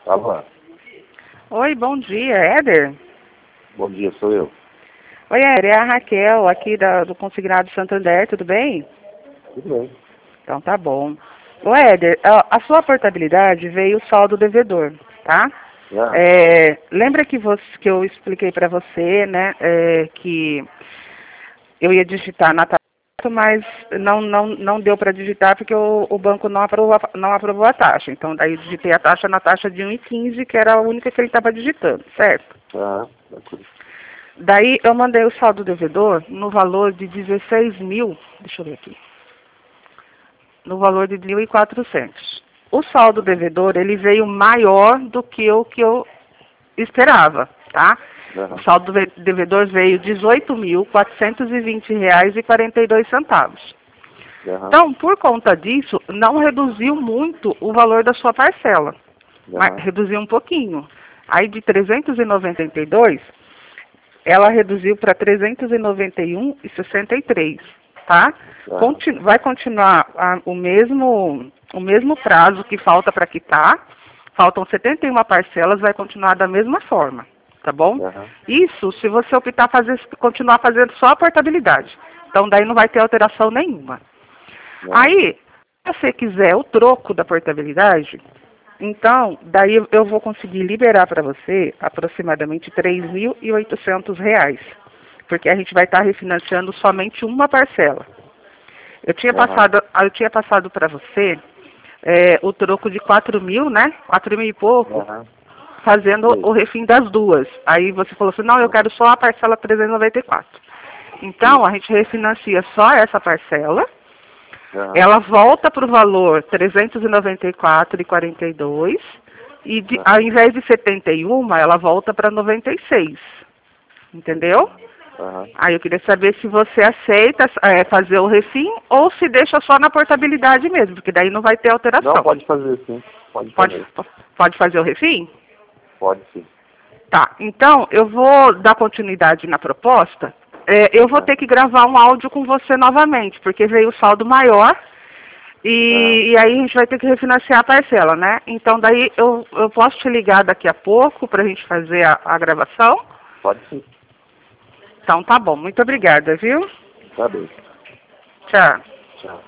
Alô? Oi, bom dia, Éder? Bom dia, sou eu. Oi, Éder, é a Raquel aqui do Consignado Santander, tudo bem? Tudo bem. Então tá bom. Ô Éder, a sua portabilidade veio saldo devedor, tá? Ah, Lembra que eu expliquei para você, né, que eu ia digitar na taxa, mas não deu para digitar porque o banco não aprovou a taxa. Então daí eu digitei a taxa na taxa de 1,15, que era a única que ele estava digitando, certo? tranquilo. Daí eu mandei o saldo devedor no valor de 16 mil, deixa eu ver aqui, no valor de 1.400. O saldo devedor, ele veio maior do que o que eu esperava, tá? O saldo devedor veio R$ 18.420,42. Então, por conta disso, não reduziu muito o valor da sua parcela, mas reduziu um pouquinho. Aí de 392, ela reduziu para 391,63, tá? Vai continuar o mesmo prazo que falta para quitar. Faltam 71 parcelas, vai continuar da mesma forma, tá bom? Isso se você optar continuar fazendo só a portabilidade. Então daí não vai ter alteração nenhuma. Aí, se você quiser o troco da portabilidade, então, daí eu vou conseguir liberar para você aproximadamente R$ 3.800, porque a gente vai estar refinanciando somente uma parcela. Eu tinha passado para você o troco de 4.000, né? 4.000 e pouco, fazendo o refim das duas. Aí você falou assim, não, eu quero só a parcela 394. Então, a gente refinancia só essa parcela. Ela volta para o valor 394,42 e ao invés de 71, ela volta para 96. Entendeu? Aí eu queria saber se você aceita fazer o refim ou se deixa só na portabilidade mesmo, porque daí não vai ter alteração. Não, pode fazer sim. Pode fazer o refim? Pode sim. Tá, então eu vou dar continuidade na proposta. Eu vou ter que gravar um áudio com você novamente, porque veio o saldo maior e aí a gente vai ter que refinanciar a parcela, né? Então daí eu posso te ligar daqui a pouco para a gente fazer a gravação? Pode sim. Então tá bom, muito obrigada, viu? Tá bem. Tchau. Tchau.